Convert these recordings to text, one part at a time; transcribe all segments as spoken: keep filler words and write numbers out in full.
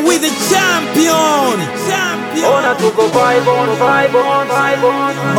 and we the champion. Champion. Ona tuko vibe on, vibe on, vibe on.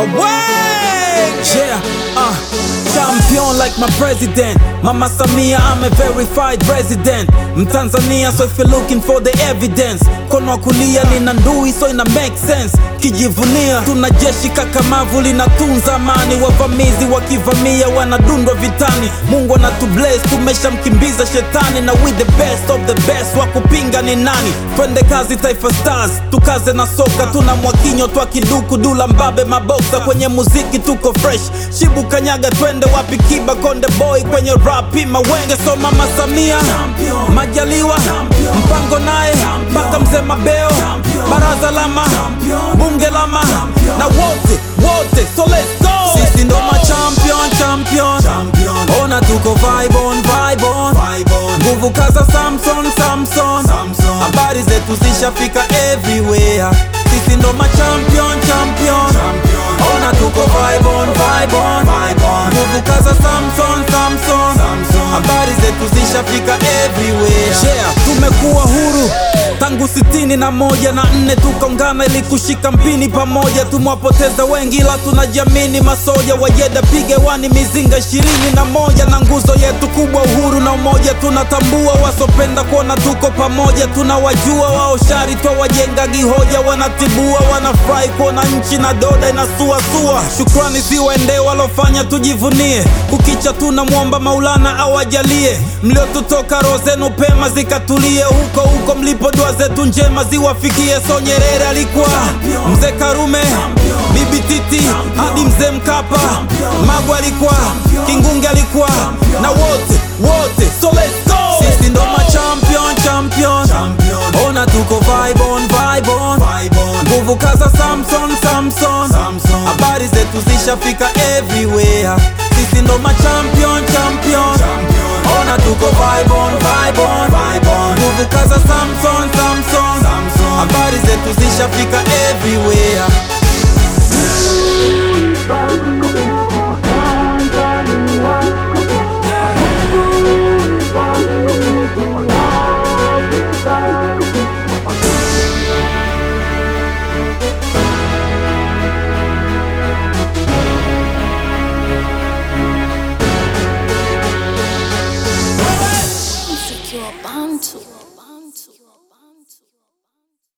Away! Yeah, uh, champion like my president. Mama Samia, I'm a verified resident. Mtanzania, so if you're looking for the evidence, kono wa kulia nina ndui, so ina make sense. Kijivunia, tuna jeshi kakamavu linatunza amani. Wavamizi wakivamia wanadundwa vitani. Mungu anatubless, tumesha mkimbiza shetani. Na we the best of the best, wakupinga ni nani? Twende kazi Taifa Stars, tukaze na soka. Tuna Mwakinyo, twa Kiduku, Dula Mbabe, Maboksa. Kwenye muziki tuko fresh, Shibu Kanyaga, twende wapi Kiba, Konde Boy. Kwenye rap Mawenge, so Mama Samia champion. Majaliwa champion. Mpango naye mpaka Mzee Mabeo champion. Baraza lama champion. Bunge lama champion. Na wote wote, so let's go. Sisi ndo ma champion, champion, champion. Ona tuko vibe on, vibe on, vibe on. Nguvu kaza Samson, Samson, Samson. Habari zetu zishafika everywhere. Sisi ndo ma champion, champion, champion. Ona tuko vibe on, vibe on, vibe on. Nguvu kaza Samson, Samson, Samson. Habari zetu zishafika everywhere. Yeah, tumekuwa huru tangu sitini na moja na nne tukaungana ili kushika mpini pamoja. Tumwapoteza wengi ila tunajiamini. Masoja wajeda pige wani mizinga ishirini na moja. Na nguzo yetu kubwa uhuru na umoja. Tunatambua wasopenda kuona tuko pamoja. Tunawajua wao shari twa wajenga gihoja. Wanatibua wanafurahi kuona nchi na doda inasua sua. Shukrani ziwaende walofanya tujivunie. Kukicha tunamwomba Maulana awajalie. Mliotutoka roho zenu pema zikatulie. Huko huko mlipo dua zetu njema ziwafikie. So Nyerere alikuwa champion. Mzee Karume champion. Bibi Titi champion. Hadi Mzee Mkapa champion. Magu alikuwa champion. Kingunge alikuwa champion. Na wote wote, so let's go. Sisi ndo ma champion, champion, champion. Ona tuko vibe on, vibe on, vibe on. Nguvu kaza Samson, Samson, Samson. Habari zetu zishafika everywhere. Sisi ndo ma champion, champion, champion. Ona tuko vibe on, vibe on, vibe on. Nguvu kaza Samson, Samson, Samson. Habari zetu zishafika